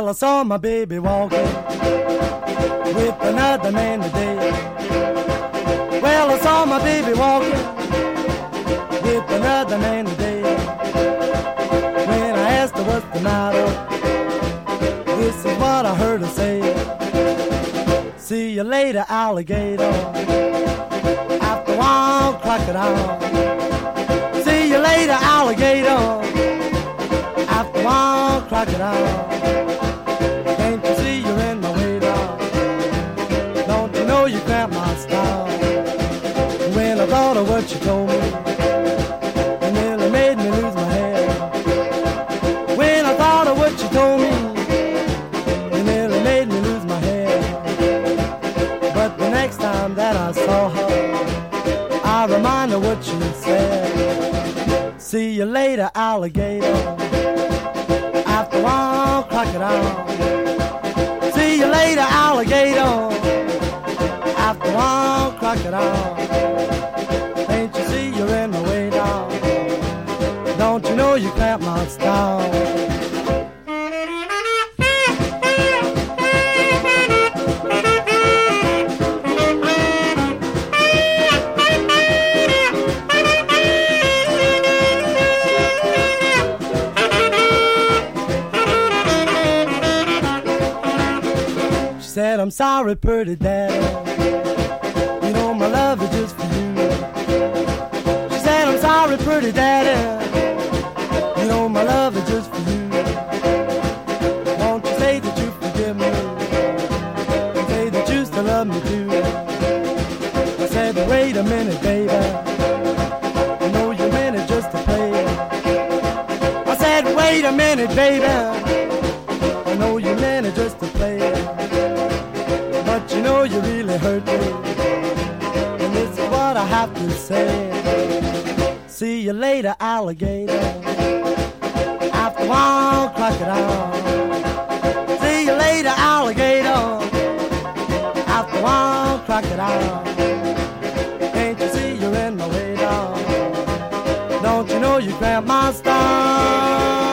Well, I saw my baby walking with another man today. Well, I saw my baby walking with another man today. When I asked her what's the matter, this is what I heard her say. See you later, alligator. After a while, crocodile. See you later, alligator. After a while, crocodile. Can't you see you're in my way now? Don't you know you cramp my style? When I thought of what you told me, it nearly made me lose my head. When I thought of what you told me, it nearly made me lose my head. But the next time that I saw her, I remind her what you said. See you later, alligator. After a while, crocodile. See you later, alligator. After a while, crocodile. Can't you see you're in my way now? Don't you know you cramp my style? Said, I'm sorry, pretty daddy. You know my love is just for you. She said, I'm sorry, pretty daddy. You know my love is just for you. Won't you say that you forgive me? Say that you still love me too. I said, wait a minute, baby. I know you meant it just to play. I said, wait a minute, baby. I know you meant it just to play. But you know you really hurt me, and this is what I have to say. See you later, alligator. After a while, crocodile. See you later, alligator. After a while, crocodile. Can't you see you're in my way now? Don't you know you cramp my style?